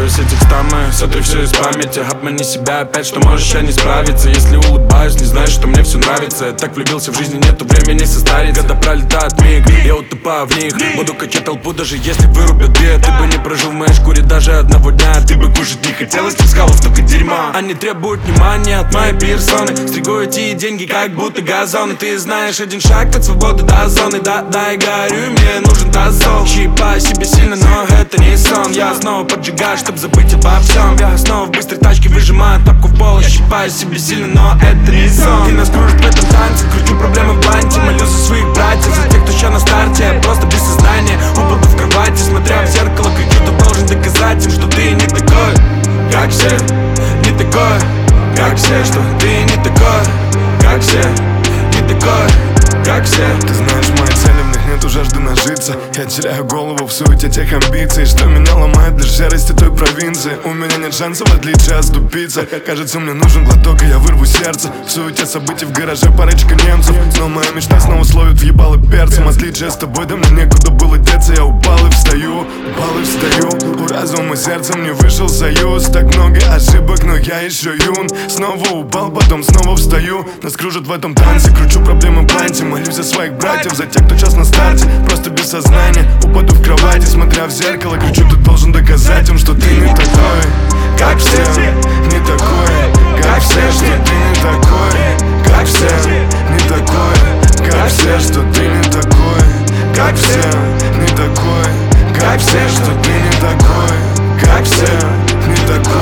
все текста мои, сотри все из памяти. Обмани себя опять, что можешь я не справиться. Если улыбаюсь, не знаешь, что мне все нравится. Я так влюбился в жизни, нету времени состариться. Когда пролетает миг, я утопаю в них. Буду качать толпу, даже если вырубят две. Ты бы не прожил в моей шкуре даже одного дня. Ты бы кушать не хотел, из тех скалов только дерьма. Они требуют внимания от моей персоны. Стригу эти деньги, как будто газоны. Ты знаешь, один шаг от свободы до зоны. Да, я горю, мне нужен тазол. Щипаю себе сильно, но это не сон. Я снова поджигаю, чтоб забыть обо всем. Я снова в быстрой тачке выжимаю тапку в пол. Я щипаю себе сильно, но это не сон. Ты нас кружишь в этом танце, кручу проблемы в бланте. Молюсь за своих братьев, за тех, кто еще на старте. Я просто без сознания, упаду в кровати. Смотря в зеркало, кричу, ты должен доказать им, что ты не такой, как все. Не такой, как все, что ты не такой, как все. Не такой, как все. Ты знаешь, мои цели, в них нету жажды нажиться. Я теряю голову в суете тех амбиций, что меня ломает лишь серости той провинции. У меня нет шансов в отличие отступиться. Кажется, мне нужен глоток, и я вырву сердце. В суете событий в гараже парочка немцев. Но моя мечта снова словит въебалы перцем. Отличие с тобой, да мне некуда было деться. Я упал и встаю, упал и встаю. У разума и сердцем не вышел союз. Так много ошибок, но я еще юн. Снова упал, потом снова встаю. Нас кружат в этом танце, кручу проблемы в бланте. Молюсь за своих братьев, за тех, кто сейчас на старте. Просто без сознания, упаду в кровати. Смотря в зеркало, кричу, ты должен доказать им, что ты не такой, как все. Не такой, как все, что ты не такой, как все. Не такой, как все, что ты не такой, как все. Не такой, как все, что ты не такой, как все. Не такой.